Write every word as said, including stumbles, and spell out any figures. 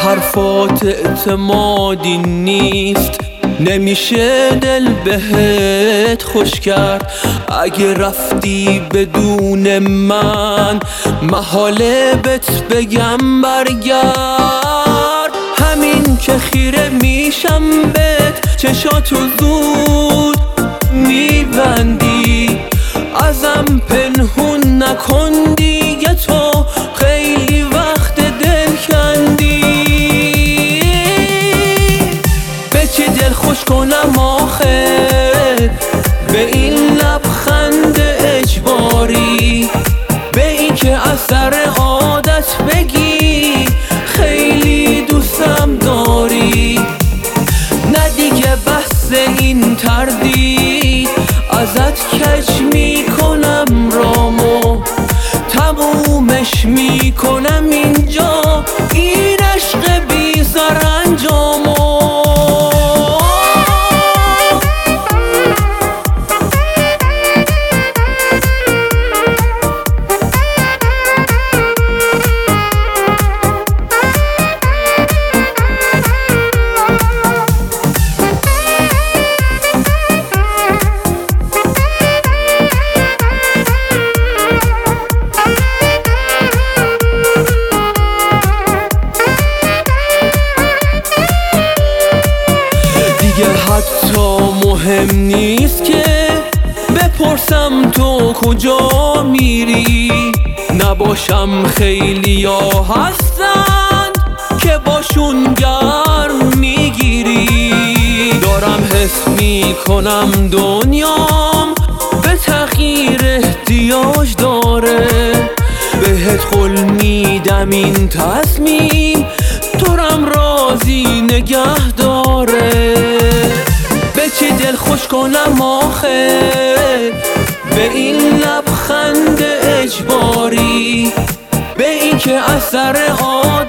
حرفات اعتمادی نیست، نمیشه دل بهت خوش کرد. اگه رفتی بدون من محاله بهت بگم برگرد. همین که خیره میشم بهت چشاتو زود میبندی، ازم پنهون نکن دیگه، تو خیلی وقت دل کندی. به چی دل خوش کنم آخه به این لبخند اجباری، به این که از سر عادت بگی خیلی دوستم داری. نه دیگه بحث این تردید، ازت کج میکنم رامو، تمومش میکنم اینجا این عشق بی سرانجامو. دیگه حتی مهم نیست که بپرسم تو کجا میری، نباشم خیلی ها هستند که باشون گرم میگیری. دارم حس میکنم دنیام به تغییر احتیاج داره، بهت قول میدم این تصمیم تو رم راضی نگه داره. به چی دل خوش کنم آخه به این لبخند اجباری، به این که از سر